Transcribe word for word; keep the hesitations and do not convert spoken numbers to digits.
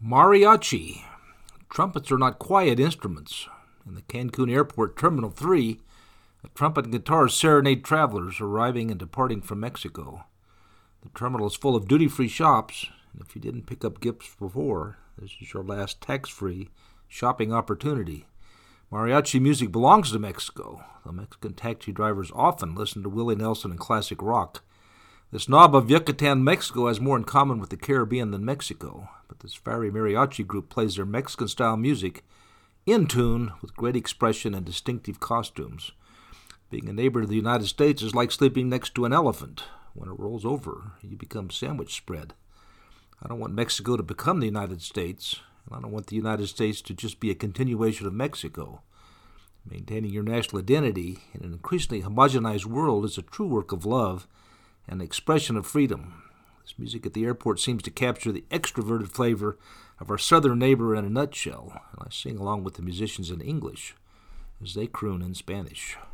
Mariachi. Trumpets are not quiet instruments. In the Cancun Airport Terminal three, a trumpet and guitars serenade travelers arriving and departing from Mexico. The terminal is full of duty-free shops, and if you didn't pick up gifts before, this is your last tax-free shopping opportunity. Mariachi music belongs to Mexico. The Mexican taxi drivers often listen to Willie Nelson and classic rock. The snob of Yucatan, Mexico has more in common with the Caribbean than Mexico, but this fiery mariachi group plays their Mexican-style music in tune with great expression and distinctive costumes. Being a neighbor to the United States is like sleeping next to an elephant. When it rolls over, you become sandwich spread. I don't want Mexico to become the United States, and I don't want the United States to just be a continuation of Mexico. Maintaining your national identity in an increasingly homogenized world is a true work of love and an expression of freedom. This music at the airport seems to capture the extroverted flavor of our southern neighbor in a nutshell, and I sing along with the musicians in English as they croon in Spanish.